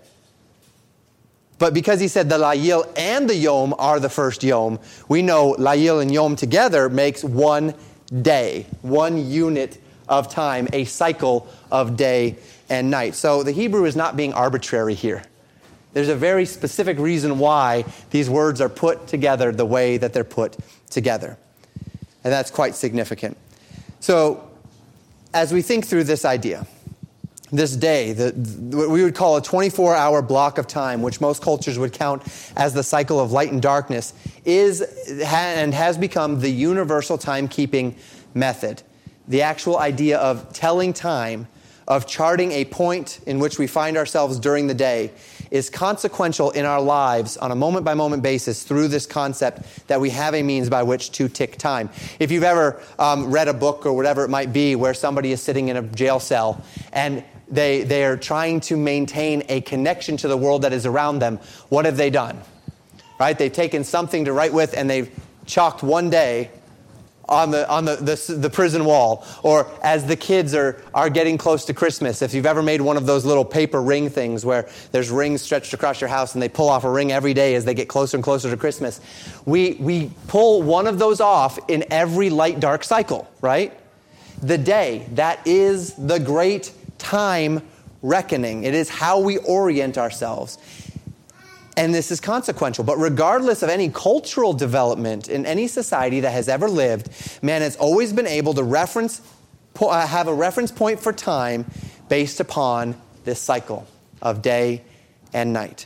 But because he said the layil and the yom are the first yom, we know layil and yom together makes one day, one unit of time, a cycle of day and night. So the Hebrew is not being arbitrary here. There's a very specific reason why these words are put together the way that they're put together. And that's quite significant. So as we think through this idea, this day, the, what we would call a twenty-four hour block of time, which most cultures would count as the cycle of light and darkness, is and has become the universal timekeeping method. The actual idea of telling time, of charting a point in which we find ourselves during the day, is consequential in our lives on a moment-by-moment basis through this concept that we have a means by which to tick time. If you've ever um, read a book or whatever it might be where somebody is sitting in a jail cell and they, they are trying to maintain a connection to the world that is around them, what have they done? Right? They've taken something to write with and they've chalked one day on the on the, the the prison wall. Or as the kids are are getting close to Christmas, if you've ever made one of those little paper ring things where there's rings stretched across your house and they pull off a ring every day as they get closer and closer to Christmas, we we pull one of those off in every light dark cycle, right? The day, that is the great time reckoning. It is how we orient ourselves. And this is consequential. But regardless of any cultural development in any society that has ever lived, man has always been able to reference, have a reference point for time based upon this cycle of day and night.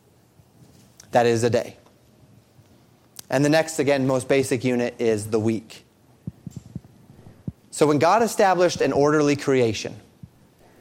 That is a day. And the next, again, most basic unit is the week. So when God established an orderly creation,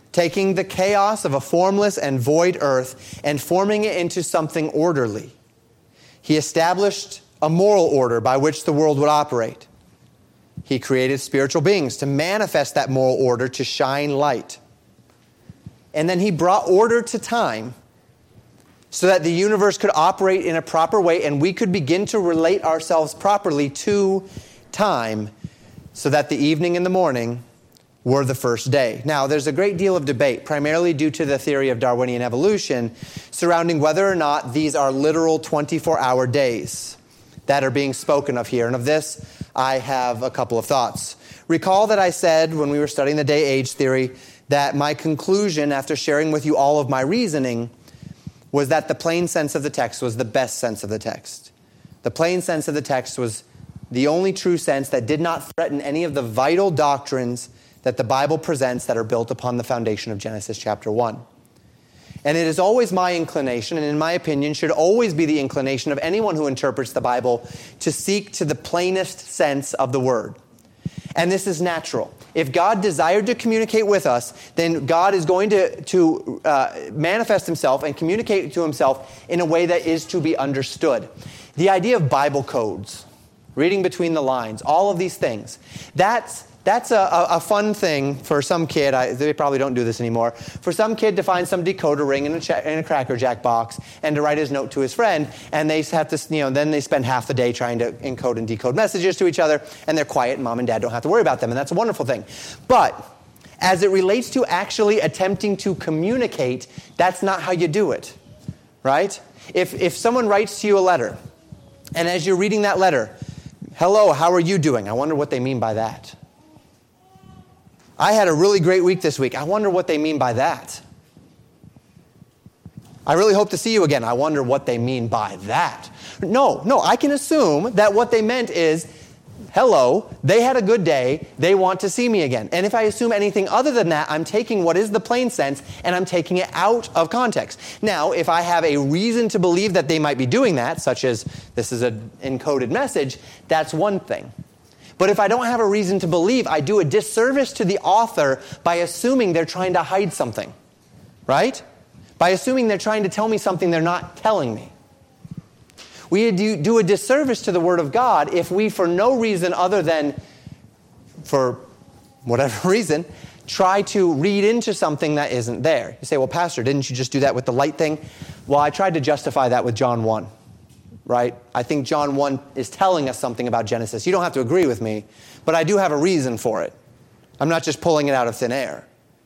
taking the chaos of a formless and void earth and forming it into something orderly. He established a moral order by which the world would operate. He created spiritual beings to manifest that moral order, to shine light. And then he brought order to time so that the universe could operate in a proper way and we could begin to relate ourselves properly to time so that the evening and the morning were the first day. Now, there's a great deal of debate, primarily due to the theory of Darwinian evolution, surrounding whether or not these are literal twenty-four hour days that are being spoken of here. And of this, I have a couple of thoughts. Recall that I said when we were studying the day-age theory that my conclusion after sharing with you all of my reasoning was that the plain sense of the text was the best sense of the text. The plain sense of the text was the only true sense that did not threaten any of the vital doctrines that the Bible presents that are built upon the foundation of Genesis chapter one. And it is always my inclination, and in my opinion, should always be the inclination of anyone who interprets the Bible to seek to the plainest sense of the word. And this is natural. If God desired to communicate with us, then God is going to, to uh, manifest himself and communicate to himself in a way that is to be understood. The idea of Bible codes, reading between the lines, all of these things, that's That's a, a fun thing for some kid. I, they probably don't do this anymore. For some kid to find some decoder ring in a, ch- in a Cracker Jack box and to write his note to his friend, and they have to, you know, then they spend half the day trying to encode and decode messages to each other, and they're quiet, and mom and dad don't have to worry about them, and that's a wonderful thing. But as it relates to actually attempting to communicate, that's not how you do it, right? If if someone writes to you a letter, and as you're reading that letter, hello, how are you doing? I wonder what they mean by that. I had a really great week this week. I wonder what they mean by that. I really hope to see you again. I wonder what they mean by that. No, no, I can assume that what they meant is, hello, they had a good day, they want to see me again. And if I assume anything other than that, I'm taking what is the plain sense and I'm taking it out of context. Now, if I have a reason to believe that they might be doing that, such as this is an encoded message, that's one thing. But if I don't have a reason to believe, I do a disservice to the author by assuming they're trying to hide something, right? By assuming they're trying to tell me something they're not telling me. We do, do a disservice to the Word of God if we, for no reason other than, for whatever reason, try to read into something that isn't there. You say, well, Pastor, didn't you just do that with the light thing? Well, I tried to justify that with John one. Right? I think John one is telling us something about Genesis. You don't have to agree with me, but I do have a reason for it. I'm not just pulling it out of thin air.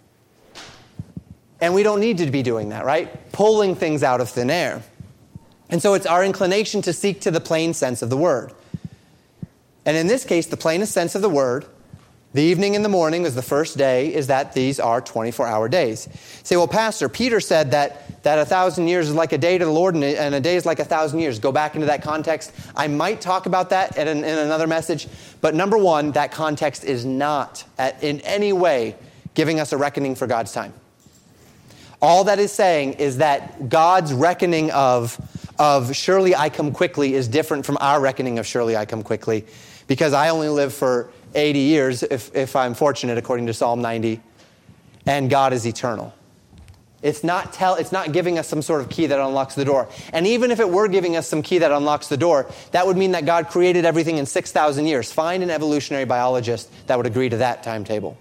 And we don't need to be doing that, right? Pulling things out of thin air. And so it's our inclination to seek to the plain sense of the word. And in this case, the plainest sense of the word, the evening and the morning is the first day, is that these are twenty-four hour days. You say, well, Pastor, Peter said that, that a thousand years is like a day to the Lord and a, and a day is like a thousand years. Go back into that context. I might talk about that in, in another message. But number one, that context is not at, in any way giving us a reckoning for God's time. All that is saying is that God's reckoning of, of surely I come quickly is different from our reckoning of surely I come quickly, because I only live for eighty years, if, if I'm fortunate, according to Psalm ninety, and God is eternal. It's not tell, it's not giving us some sort of key that unlocks the door. And even if it were giving us some key that unlocks the door, that would mean that God created everything in six thousand years. Find an evolutionary biologist that would agree to that timetable.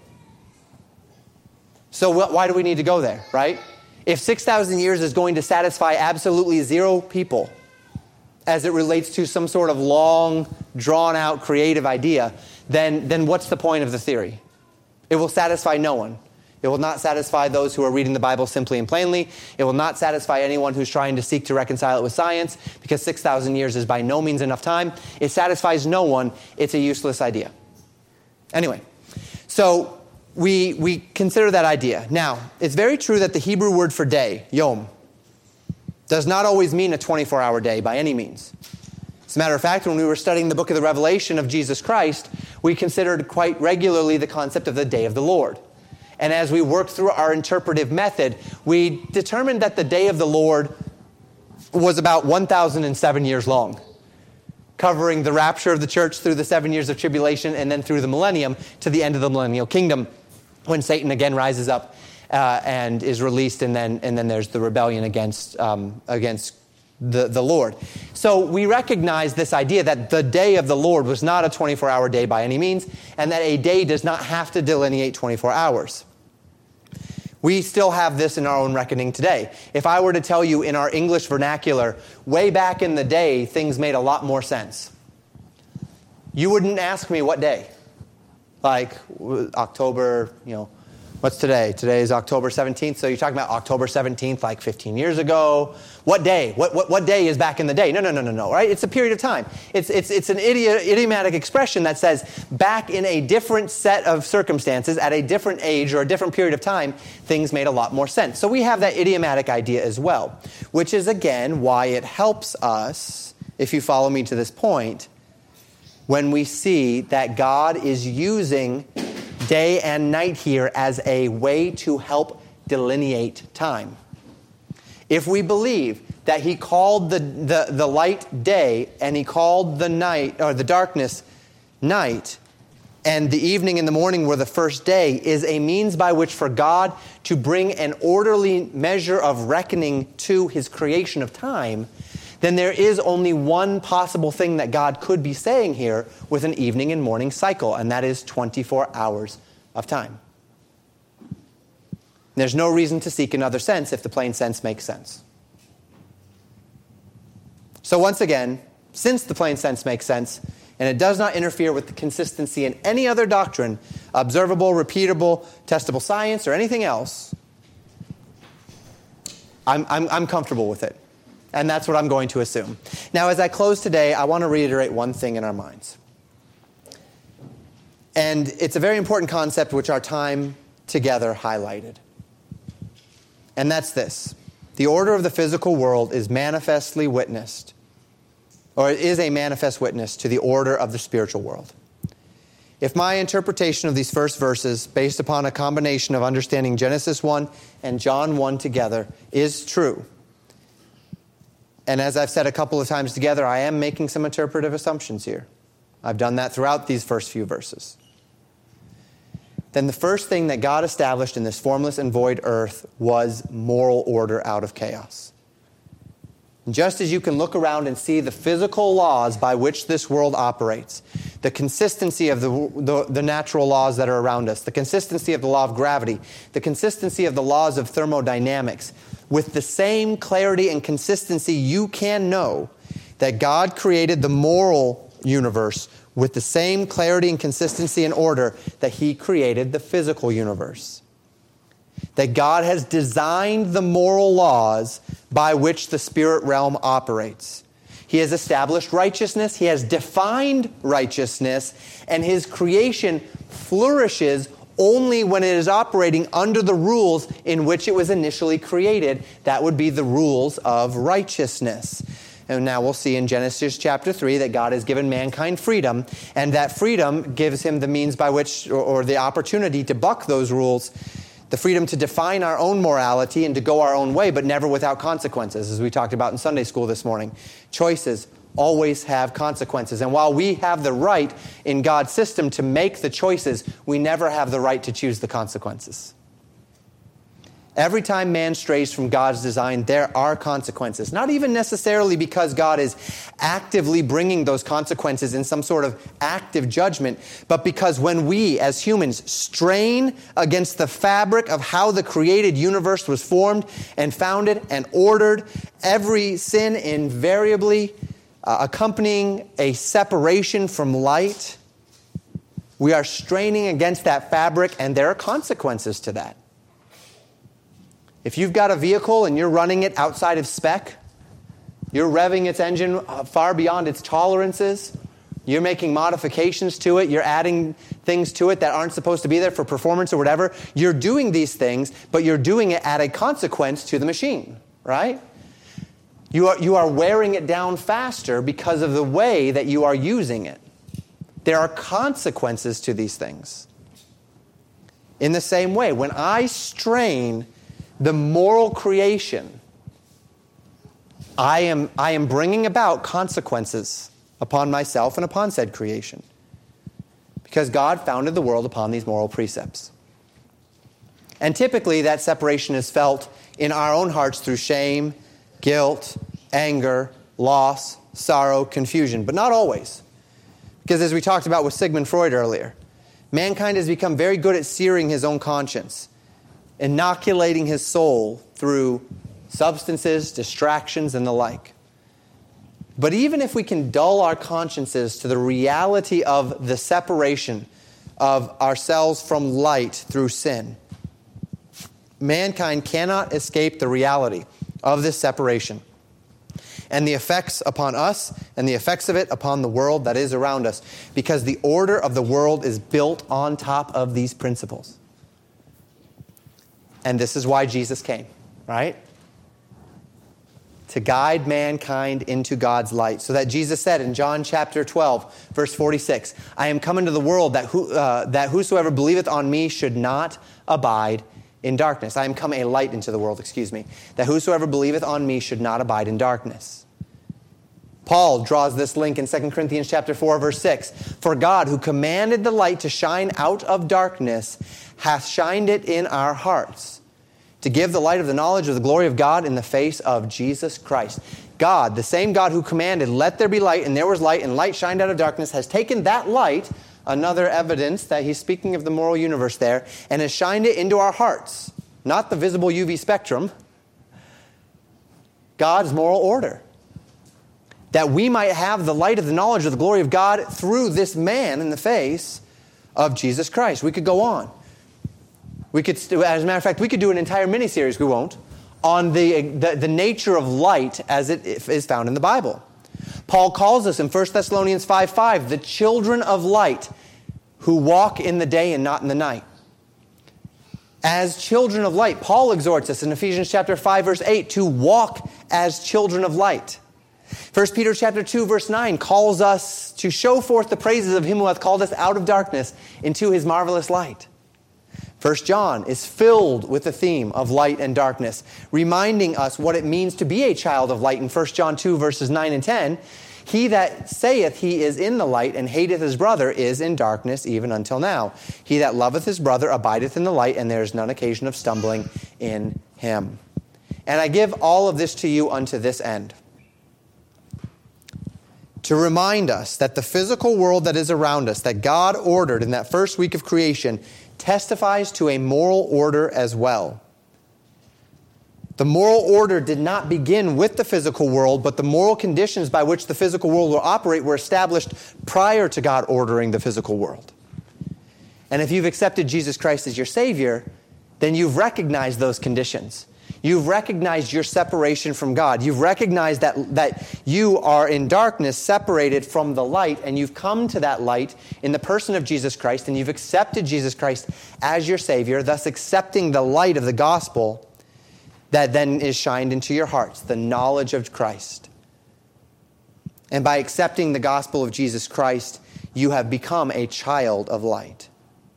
So wh- why do we need to go there, right? If six thousand years is going to satisfy absolutely zero people as it relates to some sort of long, drawn-out, creative idea, then, then what's the point of the theory? It will satisfy no one. It will not satisfy those who are reading the Bible simply and plainly. It will not satisfy anyone who's trying to seek to reconcile it with science, because six thousand years is by no means enough time. It satisfies no one. It's a useless idea. Anyway, so we, we consider that idea. Now, it's very true that the Hebrew word for day, yom, does not always mean a twenty-four hour day by any means. As a matter of fact, when we were studying the book of the Revelation of Jesus Christ, we considered quite regularly the concept of the day of the Lord. And as we worked through our interpretive method, we determined that the day of the Lord was about one thousand seven years long, covering the rapture of the church through the seven years of tribulation and then through the millennium to the end of the millennial kingdom, when Satan again rises up uh, and is released, and then and then there's the rebellion against um, against the, the Lord. So we recognize this idea that the day of the Lord was not a twenty-four hour day by any means, and that a day does not have to delineate twenty-four hours. We still have this in our own reckoning today. If I were to tell you in our English vernacular, way back in the day, things made a lot more sense. You wouldn't ask me what day. Like October, you know, what's today? Today is October seventeenth. So you're talking about October seventeenth, like fifteen years ago. What day? What what what day is back in the day? No, no, no, no, no, right? It's a period of time. It's it's it's an idi- idiomatic expression that says back in a different set of circumstances, at a different age or a different period of time, things made a lot more sense. So we have that idiomatic idea as well, which is, again, why it helps us, if you follow me to this point, when we see that God is using day and night here as a way to help delineate time. If we believe that he called the, the, the light day and he called the night or the darkness night, and the evening and the morning were the first day, is a means by which for God to bring an orderly measure of reckoning to his creation of time, then there is only one possible thing that God could be saying here with an evening and morning cycle, and that is twenty-four hours of time. There's no reason to seek another sense if the plain sense makes sense. So once again, since the plain sense makes sense, and it does not interfere with the consistency in any other doctrine, observable, repeatable, testable science, or anything else, I'm, I'm, I'm comfortable with it. And that's what I'm going to assume. Now, as I close today, I want to reiterate one thing in our minds. And it's a very important concept which our time together highlighted. And that's this. The order of the physical world is manifestly witnessed, or it is a manifest witness to the order of the spiritual world. If my interpretation of these first verses, based upon a combination of understanding Genesis one and John one together, is true, and as I've said a couple of times together, I am making some interpretive assumptions here. I've done that throughout these first few verses. Then the first thing that God established in this formless and void earth was moral order out of chaos. And just as you can look around and see the physical laws by which this world operates, the consistency of the, the, the natural laws that are around us, the consistency of the law of gravity, the consistency of the laws of thermodynamics, with the same clarity and consistency you can know that God created the moral universe with the same clarity and consistency and order that he created the physical universe. That God has designed the moral laws by which the spirit realm operates. He has established righteousness, he has defined righteousness, and his creation flourishes only when it is operating under the rules in which it was initially created. That would be the rules of righteousness. And now we'll see in Genesis chapter three that God has given mankind freedom, and that freedom gives him the means by which, or, or the opportunity to buck those rules, the freedom to define our own morality and to go our own way, but never without consequences, as we talked about in Sunday school this morning. Choices always have consequences. And while we have the right in God's system to make the choices, we never have the right to choose the consequences. Every time man strays from God's design, there are consequences. Not even necessarily because God is actively bringing those consequences in some sort of active judgment, but because when we as humans strain against the fabric of how the created universe was formed and founded and ordered, every sin invariably uh, accompanying a separation from light, we are straining against that fabric, and there are consequences to that. If you've got a vehicle and you're running it outside of spec, you're revving its engine far beyond its tolerances, you're making modifications to it, you're adding things to it that aren't supposed to be there for performance or whatever, you're doing these things, but you're doing it at a consequence to the machine, right? You are, you are wearing it down faster because of the way that you are using it. There are consequences to these things. In the same way, when I strain the moral creation, I am, I am bringing about consequences upon myself and upon said creation, because God founded the world upon these moral precepts. And typically that separation is felt in our own hearts through shame, guilt, anger, loss, sorrow, confusion, but not always. Because as we talked about with Sigmund Freud earlier, mankind has become very good at searing his own conscience, inoculating his soul through substances, distractions, and the like. But even if we can dull our consciences to the reality of the separation of ourselves from light through sin, mankind cannot escape the reality of this separation and the effects upon us and the effects of it upon the world that is around us, because the order of the world is built on top of these principles. And this is why Jesus came, right? To guide mankind into God's light. So that Jesus said in John chapter twelve, verse forty-six, I am come into the world that, who, uh, that whosoever believeth on me should not abide in darkness. I am come a light into the world, excuse me, that whosoever believeth on me should not abide in darkness. Paul draws this link in Second Corinthians chapter four, verse six. For God, who commanded the light to shine out of darkness, hath shined it in our hearts, to give the light of the knowledge of the glory of God in the face of Jesus Christ. God, the same God who commanded, let there be light, and there was light, and light shined out of darkness, has taken that light, another evidence that he's speaking of the moral universe there, and has shined it into our hearts. Not the visible U V spectrum. God's moral order. That we might have the light of the knowledge of the glory of God through this man in the face of Jesus Christ. We could go on. We could, as a matter of fact, we could do an entire mini-series, we won't, on the, the, the nature of light as it is found in the Bible. Paul calls us in First Thessalonians five five, the children of light who walk in the day and not in the night. As children of light, Paul exhorts us in Ephesians chapter five, verse eight, to walk as children of light. First Peter chapter two, verse nine calls us to show forth the praises of him who hath called us out of darkness into his marvelous light. First John is filled with the theme of light and darkness, reminding us what it means to be a child of light in First John two, verses nine and ten. He that saith he is in the light and hateth his brother is in darkness even until now. He that loveth his brother abideth in the light, and there is none occasion of stumbling in him. And I give all of this to you unto this end, to remind us that the physical world that is around us, that God ordered in that first week of creation, testifies to a moral order as well. The moral order did not begin with the physical world, but the moral conditions by which the physical world will operate were established prior to God ordering the physical world. And if you've accepted Jesus Christ as your Savior, then you've recognized those conditions. You've recognized your separation from God. You've recognized that, that you are in darkness, separated from the light, and you've come to that light in the person of Jesus Christ, and you've accepted Jesus Christ as your Savior, thus accepting the light of the gospel that then is shined into your hearts, the knowledge of Christ. And by accepting the gospel of Jesus Christ, you have become a child of light.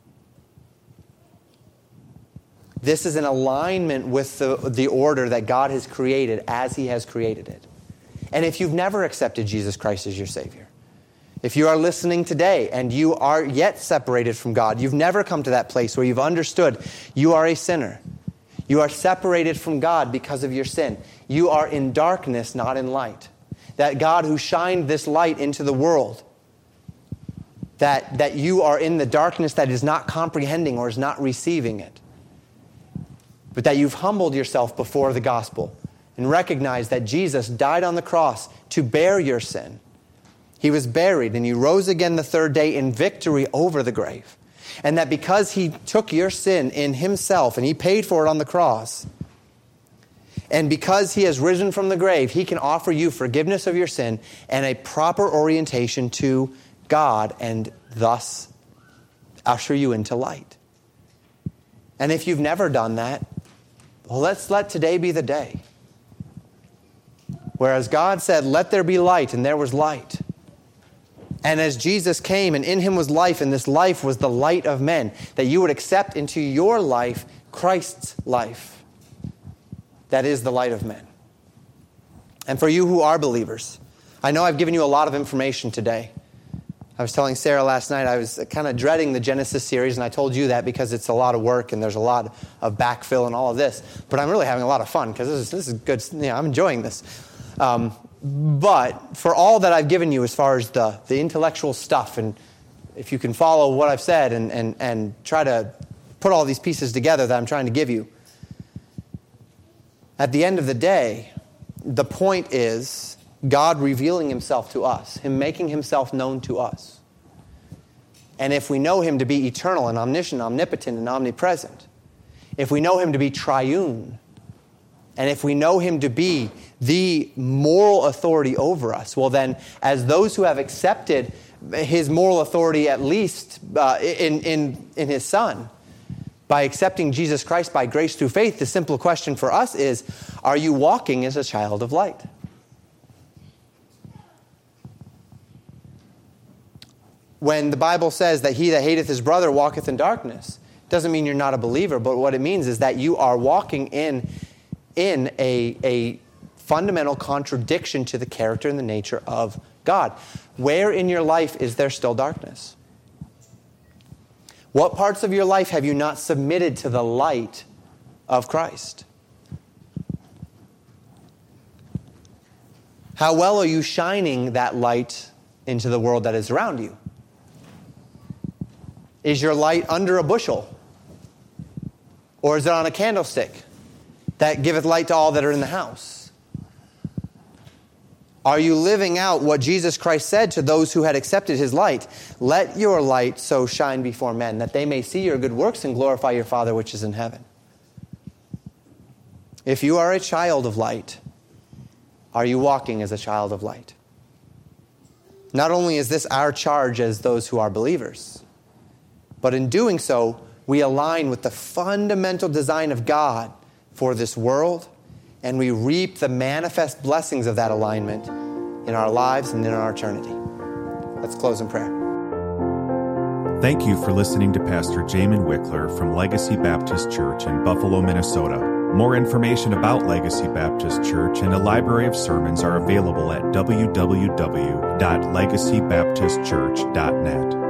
This is in alignment with the, the order that God has created as He has created it. And if you've never accepted Jesus Christ as your Savior, if you are listening today and you are yet separated from God, you've never come to that place where you've understood you are a sinner. You are separated from God because of your sin. You are in darkness, not in light. That God who shined this light into the world, that, that you are in the darkness that is not comprehending or is not receiving it. But that you've humbled yourself before the gospel and recognized that Jesus died on the cross to bear your sin. He was buried and He rose again the third day in victory over the grave. And that because He took your sin in Himself and He paid for it on the cross, and because He has risen from the grave, He can offer you forgiveness of your sin and a proper orientation to God, and thus usher you into light. And if you've never done that, well, let's let today be the day. Whereas God said, let there be light, and there was light. And as Jesus came, and in Him was life, and this life was the light of men, that you would accept into your life Christ's life. That is the light of men. And for you who are believers, I know I've given you a lot of information today. I was telling Sarah last night, I was kind of dreading the Genesis series, and I told you that because it's a lot of work and there's a lot of backfill and all of this. But I'm really having a lot of fun because this is, this is good. You know, I'm enjoying this. Um, but for all that I've given you as far as the, the intellectual stuff, and if you can follow what I've said and, and, and try to put all these pieces together that I'm trying to give you, at the end of the day, the point is God revealing himself to us, him making himself known to us. And if we know him to be eternal and omniscient, omnipotent, and omnipresent, if we know him to be triune, and if we know him to be the moral authority over us, well then, as those who have accepted his moral authority at least uh, in, in, in his Son, by accepting Jesus Christ by grace through faith, the simple question for us is, are you walking as a child of light? When the Bible says that he that hateth his brother walketh in darkness, doesn't mean you're not a believer, but what it means is that you are walking in, in a, a fundamental contradiction to the character and the nature of God. Where in your life is there still darkness? What parts of your life have you not submitted to the light of Christ? How well are you shining that light into the world that is around you? Is your light under a bushel? Or is it on a candlestick that giveth light to all that are in the house? Are you living out what Jesus Christ said to those who had accepted his light? Let your light so shine before men, that they may see your good works and glorify your Father which is in heaven. If you are a child of light, are you walking as a child of light? Not only is this our charge as those who are believers, but in doing so, we align with the fundamental design of God for this world, and we reap the manifest blessings of that alignment in our lives and in our eternity. Let's close in prayer. Thank you for listening to Pastor Jamin Wickler from Legacy Baptist Church in Buffalo, Minnesota. More information about Legacy Baptist Church and a library of sermons are available at w w w dot legacy baptist church dot net.